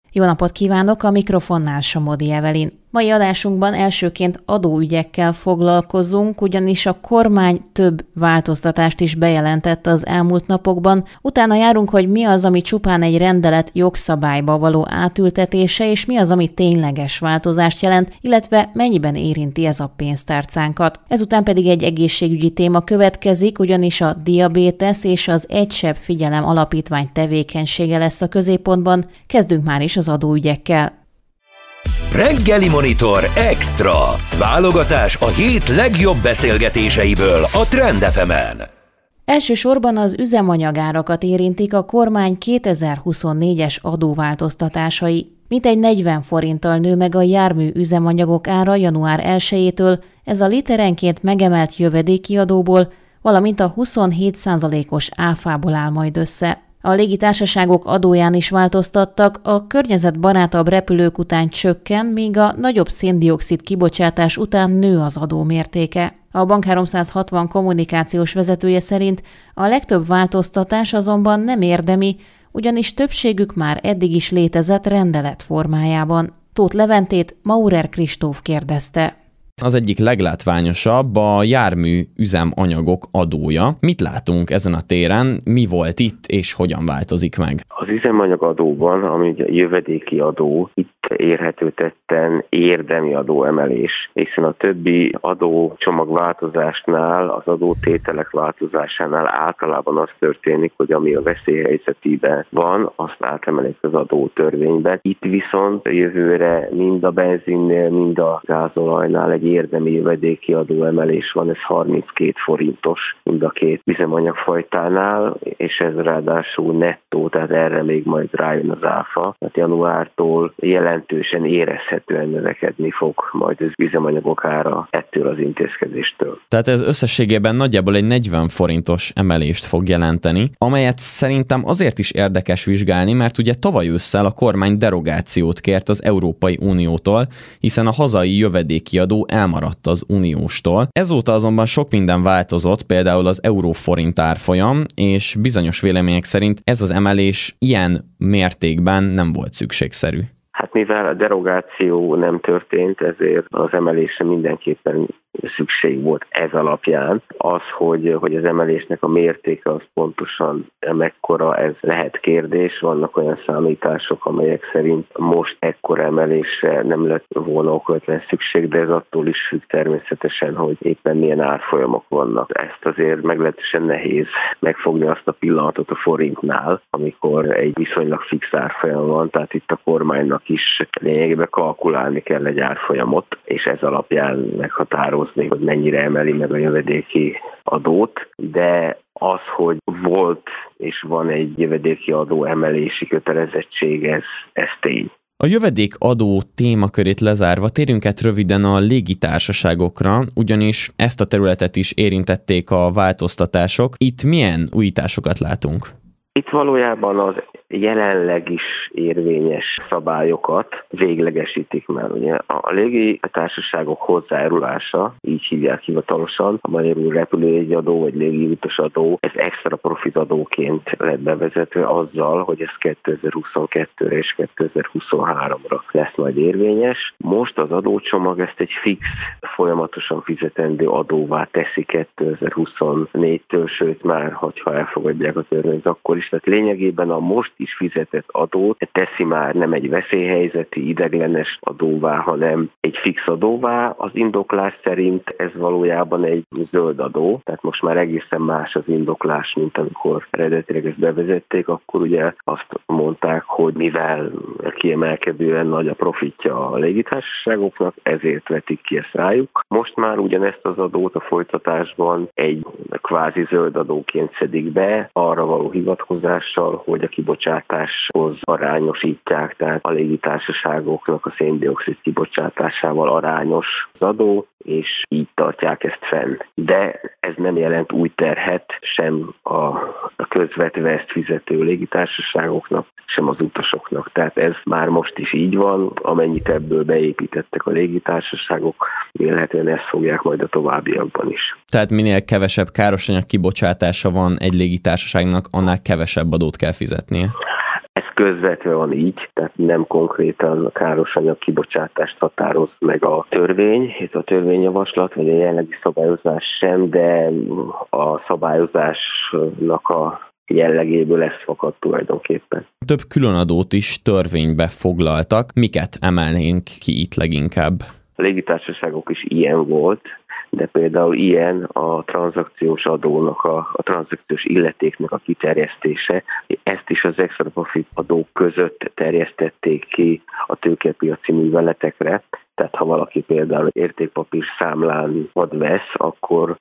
Jó napot kívánok, a mikrofonnál Somodi Evelin. Mai adásunkban elsőként adóügyekkel foglalkozunk, ugyanis a kormány több változtatást is bejelentett az elmúlt napokban. Utána járunk, hogy mi az, ami csupán egy rendelet jogszabályba való átültetése, és mi az, ami tényleges változást jelent, illetve mennyiben érinti ez a pénztárcánkat. Ezután pedig egy egészségügyi téma következik, ugyanis a diabétesz és az Egy Sebb Figyelem Alapítvány tevékenysége lesz a középpontban. Kezdünk már is az adóügyekkel. Reggeli Monitor Extra. Válogatás a hét legjobb beszélgetéseiből a Trend FM-en. Elsősorban az üzemanyagárakat érintik a kormány 2024-es adóváltoztatásai. Mintegy 40 forinttal nő meg a jármű üzemanyagok ára január 1-től, ez a literenként megemelt jövedéki adóból, valamint a 27%-os áfából áll majd össze. A légitársaságok adóján is változtattak, a környezetbarátabb repülők után csökken, míg a nagyobb szén-dioxid kibocsátás után nő az adó mértéke. A Bank 360 kommunikációs vezetője szerint a legtöbb változtatás azonban nem érdemi, ugyanis többségük már eddig is létezett rendelet formájában. Tóth Leventét Maurer Kristóf kérdezte. Az egyik leglátványosabb a jármű üzemanyagok adója. Mit látunk ezen a téren, mi volt itt, és hogyan változik meg? Az üzemanyagadóban, ami a jövedéki adó, itt érhető tetten érdemi adóemelés, hiszen a többi adócsomag változásnál, az adótételek változásánál általában az történik, hogy ami a veszélyhelyzetében van, azt átemelik az adótörvénybe. Itt viszont jövőre mind a benzinnél, mind a gázolajnál egy érdemi jövedéki adóemelés van, ez 32 forintos mind a két üzemanyagfajtánál, és ez ráadásul nettó, tehát erre még majd rájön az áfa. Tehát januártól jelentősen érezhetően növekedni fog majd az üzemanyagok ára ettől az intézkedéstől. Tehát ez összességében nagyjából egy 40 forintos emelést fog jelenteni, amelyet szerintem azért is érdekes vizsgálni, mert ugye tavaly ősszel a kormány derogációt kért az Európai Uniótól, hiszen a hazai jövedéki adó elmaradt az unióstól. Ezóta azonban sok minden változott, például az euró-forint árfolyam, és bizonyos vélemények szerint ez az emelés ilyen mértékben nem volt szükségszerű. Hát mivel a derogáció nem történt, ezért az emelésre mindenképpen szükség volt ez alapján. Az, hogy az emelésnek a mértéke az pontosan mekkora, ez lehet kérdés. Vannak olyan számítások, amelyek szerint most ekkora emelésre nem lett volna okvetlen szükség, de ez attól is függ természetesen, hogy éppen milyen árfolyamok vannak. Ezt azért meglehetősen nehéz megfogni azt a pillanatot a forintnál, amikor egy viszonylag fix árfolyam van, tehát itt a kormánynak is lényegében kalkulálni kell egy árfolyamot, és ez alapján meghatározni, hogy mennyire emeli meg a jövedéki adót, de az, hogy volt és van egy jövedéki adó emelési kötelezettség, ez tény. A jövedékadó témakörét lezárva térjünk át röviden a légitársaságokra, ugyanis ezt a területet is érintették a változtatások. Itt milyen újításokat látunk? Itt valójában az jelenleg is érvényes szabályokat véglegesítik már. Ugye a légitársaságok hozzájárulása, így hívják hivatalosan, a magyarul repülőjegyadó vagy légiutasadó, ez extra profitadóként lett bevezetve azzal, hogy ez 2022-re és 2023-ra lesz majd érvényes. Most az adócsomag ezt egy fix, folyamatosan fizetendő adóvá teszi 2024-től, sőt már, hogyha elfogadják a törvényt, akkor is. Tehát lényegében a most is fizetett adót teszi már nem egy veszélyhelyzeti, ideglenes adóvá, hanem egy fix adóvá. Az indoklás szerint ez valójában egy zöld adó, tehát most már egészen más az indoklás, mint amikor eredetileg ezt bevezették, akkor ugye azt mondták, hogy mivel kiemelkedően nagy a profitja a légitársaságoknak, ezért vetik ki ezt rájuk. Most már ugyanezt az adót a folytatásban egy kvázi zöld adóként szedik be, arra való hivatkozással, hogy a kibocsátáshoz arányosítják, tehát a légitársaságoknak a szén-dioxid kibocsátásával arányos az adó, és így tartják ezt fenn. De ez nem jelent új terhet sem a közvetve ezt fizető légitársaságoknak, sem az utasoknak. Tehát ez már most is így van, amennyit ebből beépítettek a légitársaságok, vélhetően ezt fogják majd a továbbiakban is. Tehát minél kevesebb károsanyag kibocsátása van egy légitársaságnak, annál kevesebb adót kell fizetnie. Ez közvetve van így, tehát nem konkrétan a károsanyag kibocsátást határoz meg a törvény, ez a törvényjavaslat, vagy a jelenlegi szabályozás sem, de a szabályozásnak a jellegéből ez fakad tulajdonképpen. Több különadót is törvénybe foglaltak. Miket emelnénk ki itt leginkább? A légitársaságok is ilyen volt, de például ilyen a tranzakciós adónak, a tranzakciós illetéknek a kiterjesztése. Ezt is az extra profit adók között terjesztették ki a tőkepiaci műveletekre. Tehát ha valaki például értékpapír számlán vesz, akkor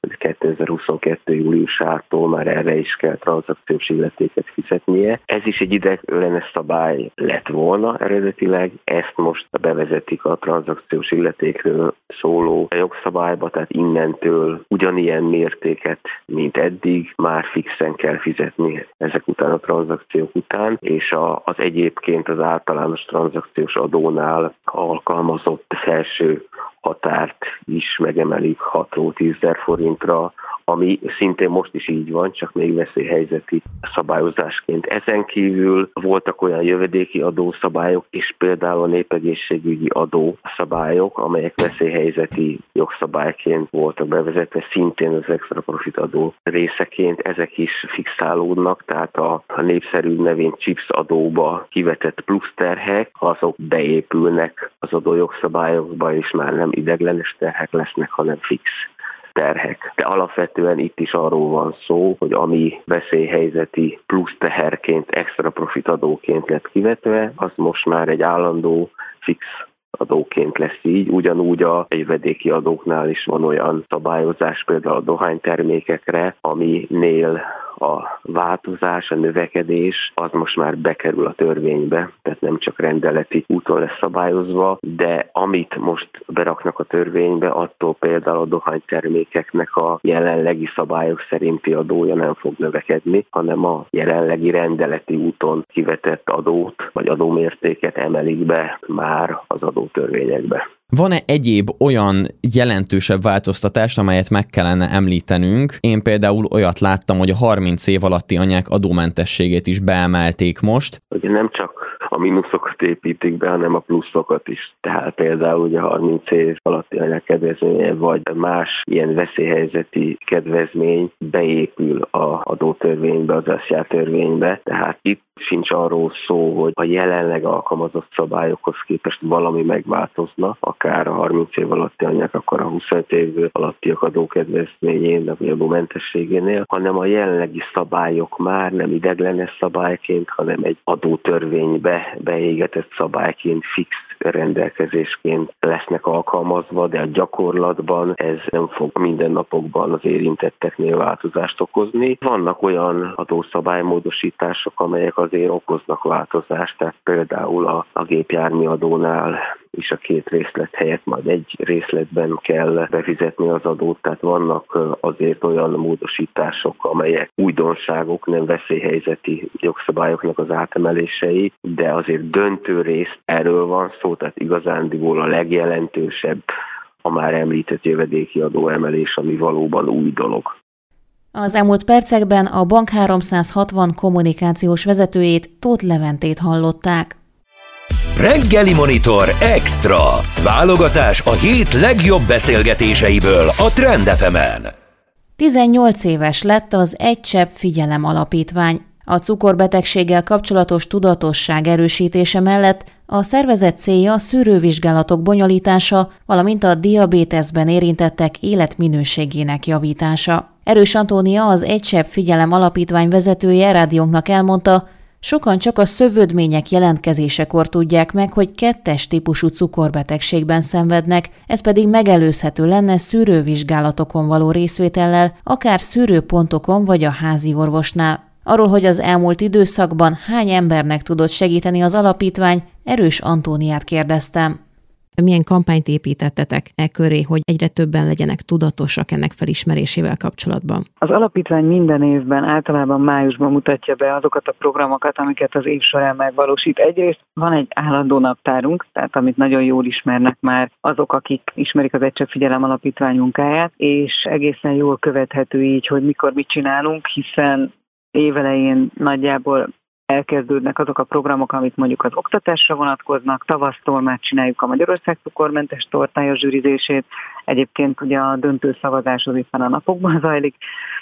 2022. júliusától már erre is kell tranzakciós illetéket fizetnie. Ez is egy ideiglenes szabály lett volna eredetileg, ezt most bevezetik a tranzakciós illetékről szóló jogszabályba, tehát innentől ugyanilyen mértéket, mint eddig, már fixen kell fizetni ezek után a tranzakciók után, és az egyébként az általános tranzakciós adónál alkalmazott felső határt is megemelik 6-ról 10.000 forintra, ami szintén most is így van, csak még veszélyhelyzeti szabályozásként. Ezen kívül voltak olyan jövedéki adószabályok, és például a népegészségügyi adószabályok, amelyek veszélyhelyzeti jogszabályként voltak bevezetve, szintén az extra profit adó részeként, ezek is fixálódnak, tehát a népszerű nevén CHIPS adóba kivetett plusz terhek, azok beépülnek az adójogszabályokba, és már nem ideiglenes terhek lesznek, hanem fix terhek. De alapvetően itt is arról van szó, hogy ami veszélyhelyzeti plusz teherként, extra profit adóként lett kivetve, az most már egy állandó fix adóként lesz így. Ugyanúgy a jövedéki adóknál is van olyan szabályozás, például a dohánytermékekre, aminél a változás, a növekedés, az most már bekerül a törvénybe, tehát nem csak rendeleti úton lesz szabályozva, de amit most beraknak a törvénybe, attól például a dohánytermékeknek a jelenlegi szabályok szerinti adója nem fog növekedni, hanem a jelenlegi rendeleti úton kivetett adót, vagy adómértéket emelik be már az adótörvényekbe. Van-e egyéb olyan jelentősebb változtatás, amelyet meg kellene említenünk? Én például olyat láttam, hogy a 30 év alatti anyák adómentességét is beemelték most. Ugye nem csak a mínuszokat építik be, hanem a pluszokat is. Tehát például ugye 30 év alatti anyák kedvezménye, vagy más ilyen veszélyhelyzeti kedvezmény beépül az adótörvénybe, az SZIA törvénybe. Tehát itt sincs arról szó, hogy a jelenleg alkalmazott szabályokhoz képest valami megváltozna, akár a 30 év alatti anyák, akkor a 25 év alattiak adókedvezményén, vagy adómentességénél, hanem a jelenlegi szabályok már nem ideiglenes szabályként, hanem egy adótörvénybe beégetett szabályként, fix rendelkezésként lesznek alkalmazva, de a gyakorlatban ez nem fog mindennapokban az érintetteknél változást okozni. Vannak olyan adószabálymódosítások, amelyek azért okoznak változást, tehát például a gépjármű adónál is a 2 részlet helyett majd egy részletben kell befizetni az adót, tehát vannak azért olyan módosítások, amelyek újdonságok, nem veszélyhelyzeti jogszabályoknak az átemelései, de azért döntő részt erről van szó, tehát igazándiból a legjelentősebb a már említett jövedéki adóemelés, ami valóban új dolog. Az elmúlt percekben a Bank 360 kommunikációs vezetőjét, Tóth Leventét hallották. Reggeli Monitor Extra. Válogatás a hét legjobb beszélgetéseiből a Trend FM-en. 18 éves lett az Egy Csepp Figyelem Alapítvány. A cukorbetegséggel kapcsolatos tudatosság erősítése mellett a szervezet célja a szűrővizsgálatok bonyolítása, valamint a diabéteszben érintettek életminőségének javítása. Erős Antónia, az Egy Csepp Figyelem Alapítvány vezetője rádiónknak elmondta, sokan csak a szövődmények jelentkezésekor tudják meg, hogy 2-es típusú cukorbetegségben szenvednek, ez pedig megelőzhető lenne szűrővizsgálatokon való részvétellel, akár szűrőpontokon vagy a házi orvosnál. Arról, hogy az elmúlt időszakban hány embernek tudott segíteni az alapítvány, Erős Antóniát kérdeztem. Milyen kampányt építettetek köré, hogy egyre többen legyenek tudatosak ennek felismerésével kapcsolatban? Az alapítvány minden évben, általában májusban mutatja be azokat a programokat, amiket az év során megvalósít. Egyrészt van egy állandó naptárunk, tehát amit nagyon jól ismernek már azok, akik ismerik az Egy Csepp Figyelem Alapítvány munkáját, és egészen jól követhető így, hogy mikor mit csinálunk, hiszen évelején nagyjából elkezdődnek azok a programok, amit mondjuk az oktatásra vonatkoznak. Tavasztól már csináljuk a Magyarország cukormentes tortája zsűrizését. Egyébként ugye a döntő szavazás az éppen a napokban zajlik.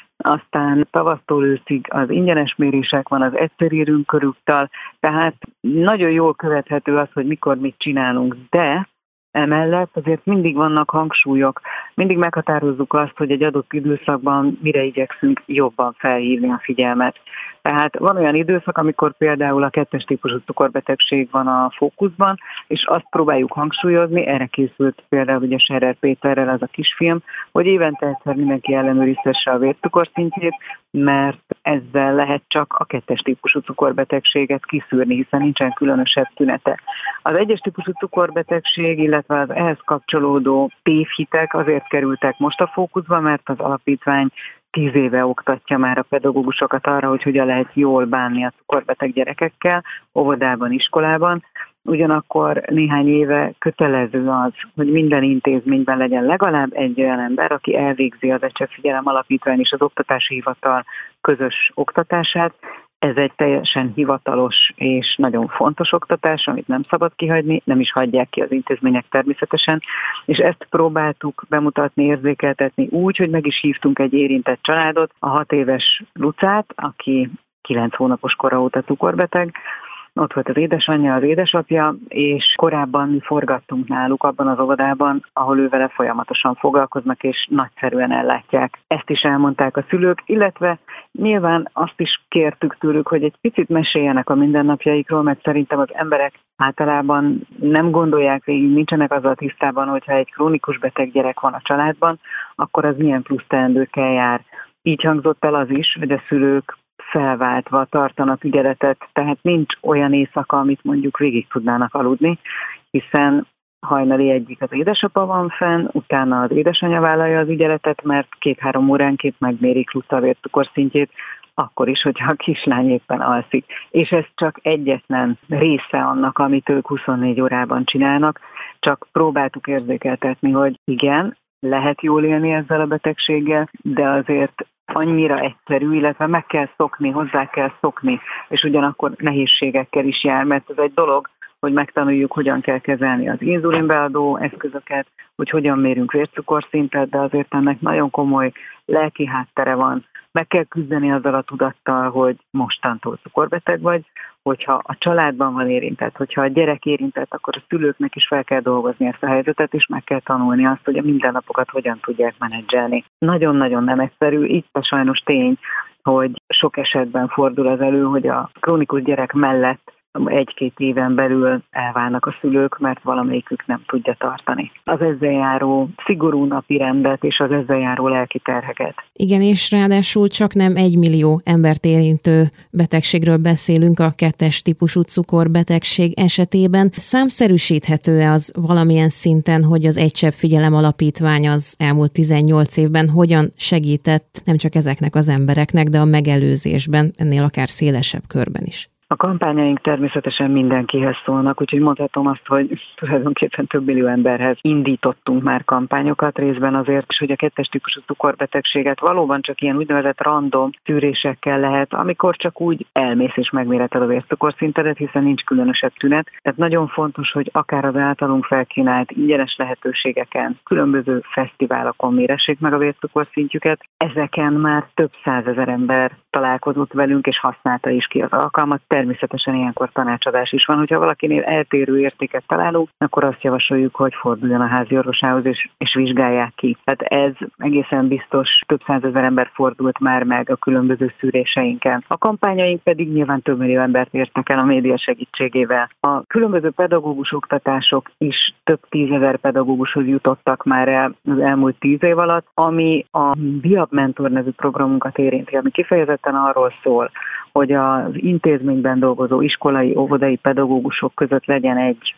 Aztán tavasztól őszig az ingyenes mérések van, az egyszerű körúttal, tehát nagyon jól követhető az, hogy mikor mit csinálunk, de emellett azért mindig vannak hangsúlyok, mindig meghatározzuk azt, hogy egy adott időszakban mire igyekszünk jobban felhívni a figyelmet. Tehát van olyan időszak, amikor például a 2-es típusú cukorbetegség van a fókuszban, és azt próbáljuk hangsúlyozni, erre készült például ugye Scherer Péterrel az a kisfilm, hogy évente egyszer mindenki ellenőriztesse a vércukorszintjét, mert ezzel lehet csak a 2-es típusú cukorbetegséget kiszűrni, hiszen nincsen különösebb tünete. Az 1-es típusú cukorbetegség, illetve az ehhez kapcsolódó tévhitek azért kerültek most a fókuszba, mert az alapítvány 10 éve oktatja már a pedagógusokat arra, hogy hogyan lehet jól bánni a cukorbeteg gyerekekkel, óvodában, iskolában. Ugyanakkor néhány éve kötelező az, hogy minden intézményben legyen legalább egy olyan ember, aki elvégzi az ECSEP Figyelem Alapítvány és az Oktatási Hivatal közös oktatását. Ez egy teljesen hivatalos és nagyon fontos oktatás, amit nem szabad kihagyni, nem is hagyják ki az intézmények természetesen, és ezt próbáltuk bemutatni, érzékeltetni úgy, hogy meg is hívtunk egy érintett családot, a 6 éves Lucát, aki 9 hónapos kora óta cukorbeteg. Ott volt az édesanyja, az édesapja, és korábban mi forgattunk náluk abban az óvodában, ahol ő vele folyamatosan foglalkoznak, és nagyszerűen ellátják. Ezt is elmondták a szülők, illetve nyilván azt is kértük tőlük, hogy egy picit meséljenek a mindennapjaikról, mert szerintem az emberek általában nem gondolják végig, nincsenek azzal tisztában, hogyha egy krónikus beteg gyerek van a családban, akkor az milyen plusz teendőkkel jár. Így hangzott el az is, hogy a szülők felváltva tartanak ügyeletet, tehát nincs olyan éjszaka, amit mondjuk végig tudnának aludni, hiszen hajnali egyik az édesapa van fenn, utána az édesanyja vállalja az ügyeletet, mert 2-3 óránként megmérik Luca vércukorszintjét, akkor is, hogyha a kislány éppen alszik. És ez csak egyetlen része annak, amit ők 24 órában csinálnak, csak próbáltuk érzékeltetni, hogy igen, lehet jól élni ezzel a betegséggel, de azért annyira egyszerű, illetve meg kell szokni, hozzá kell szokni, és ugyanakkor nehézségekkel is jár, mert ez egy dolog, hogy megtanuljuk, hogyan kell kezelni az inzulinbeadó eszközöket, hogy hogyan mérünk vércukorszintet, de azért ennek nagyon komoly lelki háttere van. Meg kell küzdeni azzal a tudattal, hogy mostantól cukorbeteg vagy, hogyha a családban van érintett, hogyha a gyerek érintett, akkor a szülőknek is fel kell dolgozni ezt a helyzetet, és meg kell tanulni azt, hogy a mindennapokat hogyan tudják menedzselni. Nagyon-nagyon nem egyszerű, itt a sajnos tény, hogy sok esetben fordul az elő, hogy a krónikus gyerek mellett 1-2 éven belül elválnak a szülők, mert valamelyikük nem tudja tartani az ezzel járó szigorú napirendet és az ezzel járó lelki terheket. Igen, és ráadásul csak nem 1 millió embert érintő betegségről beszélünk a 2-es típusú cukorbetegség esetében. Számszerűsíthető-e az valamilyen szinten, hogy az ECSEP Figyelem Alapítvány az elmúlt 18 évben hogyan segített nem csak ezeknek az embereknek, de a megelőzésben, ennél akár szélesebb körben is? A kampányaink természetesen mindenkihez szólnak, úgyhogy mondhatom azt, hogy tulajdonképpen több millió emberhez indítottunk már kampányokat, részben azért is, hogy a 2-es típusú cukorbetegséget valóban csak ilyen úgynevezett random tűrésekkel lehet, amikor csak úgy elmész és megméreted a vércukorszintedet, hiszen nincs különösebb tünet. Tehát nagyon fontos, hogy akár az általunk felkínált ingyenes lehetőségeken, különböző fesztiválokon méressék meg a vércukorszintjüket. Ezeken már több 100 000 ember találkozott velünk, és használta is ki az alkalmat. Természetesen ilyenkor tanácsadás is van, hogyha valakinél eltérő értéket találunk, akkor azt javasoljuk, hogy forduljon a házi orvosához és vizsgálják ki. Tehát ez egészen biztos, több 100 000 ember fordult már meg a különböző szűréseinken. A kampányaink pedig nyilván több millió embert értek el a média segítségével. A különböző pedagógus oktatások is több 10 000 pedagógushoz jutottak már el az elmúlt 10 év alatt, ami a Biab Mentor nevű programunkat érinti, ami kifejezetten arról szól, hogy az intézményben dolgozó iskolai, óvodai pedagógusok között legyen egy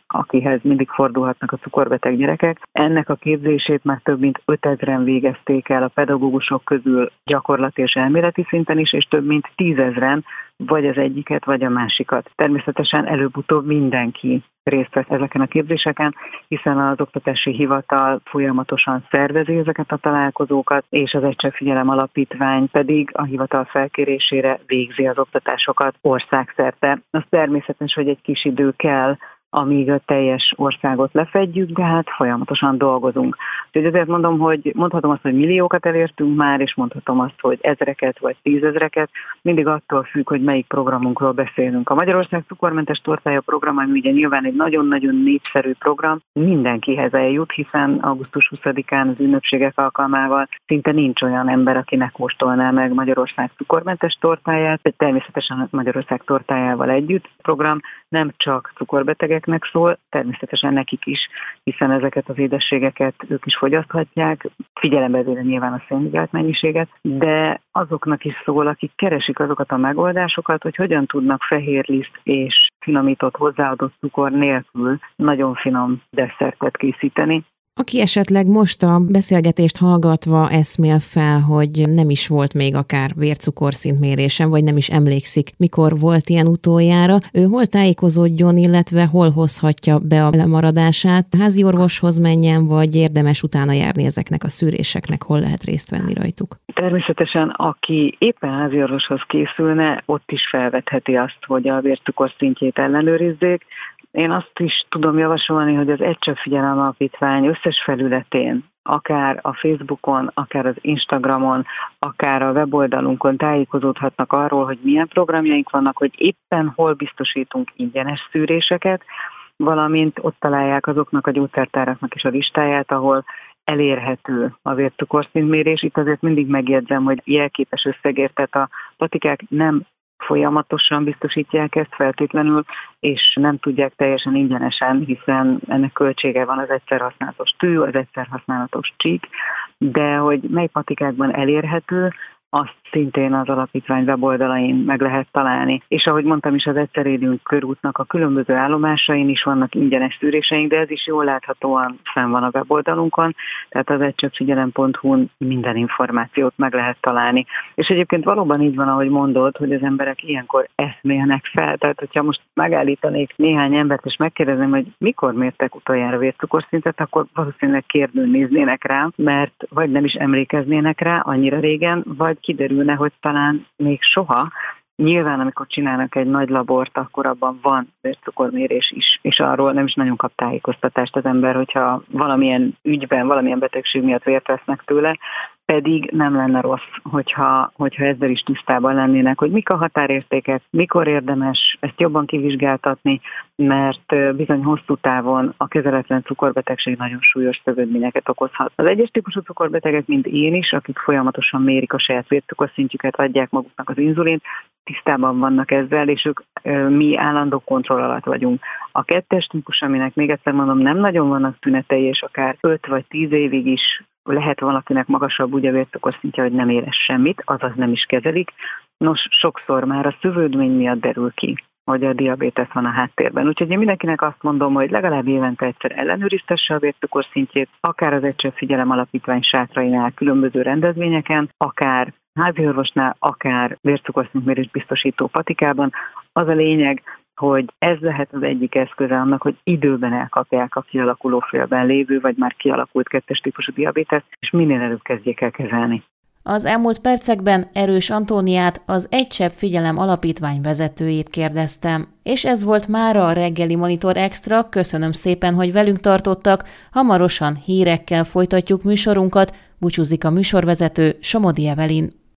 akihez mindig fordulhatnak a cukorbeteg gyerekek. Ennek a képzését már több mint 5000-en végezték el a pedagógusok közül gyakorlati és elméleti szinten is, és több mint 10.000-en vagy az egyiket, vagy a másikat. Természetesen előbb-utóbb mindenki részt vesz ezeken a képzéseken, hiszen az Oktatási Hivatal folyamatosan szervezi ezeket a találkozókat, és az Egy Csepp Figyelem Alapítvány pedig a hivatal felkérésére végzi az oktatásokat országszerte. Az természetes, hogy egy kis idő kell, amíg a teljes országot lefedjük, de hát folyamatosan dolgozunk. Úgyhogy ezért mondhatom azt, hogy milliókat elértünk már, és mondhatom azt, hogy ezreket vagy 10.000-eket, mindig attól függ, hogy melyik programunkról beszélünk. A Magyarország cukormentes tortája program, ami ugye nyilván egy nagyon-nagyon népszerű program, mindenkihez eljut, hiszen augusztus 20-án az ünnepségek alkalmával szinte nincs olyan ember, aki ne kóstolná meg Magyarország cukormentes tortáját, vagy természetesen Magyarország tortájával együtt. A program nem csak cukorbetegeknek szól, természetesen nekik is, hiszen ezeket az édességeket ők is fogyaszthatják, figyelembe véve nyilván a szénhidrát mennyiséget, de azoknak is szól, akik keresik azokat a megoldásokat, hogy hogyan tudnak fehérliszt és finomított hozzáadott cukor nélkül nagyon finom desszertet készíteni. Aki esetleg most a beszélgetést hallgatva eszmél fel, hogy nem is volt még akár vércukorszintmérésen, vagy nem is emlékszik, mikor volt ilyen utoljára, ő hol tájékozódjon, illetve hol hozhatja be a lemaradását, házi orvoshoz menjen, vagy érdemes utána járni ezeknek a szűréseknek, hol lehet részt venni rajtuk? Természetesen, aki éppen házi orvoshoz készülne, ott is felvetheti azt, hogy a vércukorszintjét ellenőrizzék. Én azt is tudom javasolni, hogy az Egy Csepp Figyelem Alapítvány összes felületén, akár a Facebookon, akár az Instagramon, akár a weboldalunkon tájékozódhatnak arról, hogy milyen programjaink vannak, hogy éppen hol biztosítunk ingyenes szűréseket, valamint ott találják azoknak a gyógyszertáraknak is a listáját, ahol elérhető a vércukorszintmérés. Itt azért mindig megjegyzem, hogy jelképes összegért, tehát a patikák nem folyamatosan biztosítják ezt feltétlenül, és nem tudják teljesen ingyenesen, hiszen ennek költsége van az egyszer használatos tű, az egyszer használatos csík, de hogy mely patikákban elérhető, azt szintén az alapítvány weboldalain meg lehet találni. És ahogy mondtam is, az Egyszer élünk körútnak a különböző állomásain is vannak ingyenes szűréseink, de ez is jól láthatóan fenn van a weboldalunkon, tehát az egycseppfigyelem.hu-n minden információt meg lehet találni. És egyébként valóban így van, ahogy mondod, hogy az emberek ilyenkor eszmélnek fel. Tehát, hogyha most megállítanék néhány embert, és megkérdezem, hogy mikor mértek utoljára vércukorszintet, akkor valószínűleg kérdőn néznének rá, mert vagy nem is emlékeznének rá annyira régen, vagy kiderülne, hogy talán még soha. Nyilván, amikor csinálnak egy nagy labort, akkor abban van vércukormérés is, és arról nem is nagyon kap tájékoztatást az ember, hogyha valamilyen ügyben, valamilyen betegség miatt vért vesznek tőle, pedig nem lenne rossz, hogyha ezzel is tisztában lennének, hogy mik a határértékek, mikor érdemes ezt jobban kivizsgáltatni, mert bizony hosszú távon a kezeletlen cukorbetegség nagyon súlyos szövődményeket okozhat. Az egyes típusú cukorbetegek, mint én is, akik folyamatosan mérik a saját vércukorszintjüket, adják maguknak az inzulint, tisztában vannak ezzel, és mi állandó kontroll alatt vagyunk. A kettes típus, aminek még egyszer mondom, nem nagyon vannak tünetei, és akár 5 vagy 10 évig is lehet valakinek magasabb úgy a vércukorszintje, hogy nem érez semmit, azaz nem is kezelik. Nos, sokszor már a szövődmény miatt derül ki, hogy a diabétesz van a háttérben. Úgyhogy én mindenkinek azt mondom, hogy legalább évente egyszer ellenőriztesse a vércukorszintjét, akár az Egy Csepp Figyelem Alapítvány sátrainál, különböző rendezvényeken, akár háziorvosnál, akár vércukorszintmérés biztosító patikában. Az a lényeg, hogy ez lehet az egyik eszköze annak, hogy időben elkapják a kialakuló félben lévő, vagy már kialakult kettes típusú diabétesz, és minél előbb kezdjék el kezelni. Az elmúlt percekben Erős Antóniát, az Egy Csepp Figyelem Alapítvány vezetőjét kérdeztem. És ez volt mára a Reggeli Monitor Extra, köszönöm szépen, hogy velünk tartottak, hamarosan hírekkel folytatjuk műsorunkat, búcsúzik a műsorvezető Somodi Evelyn.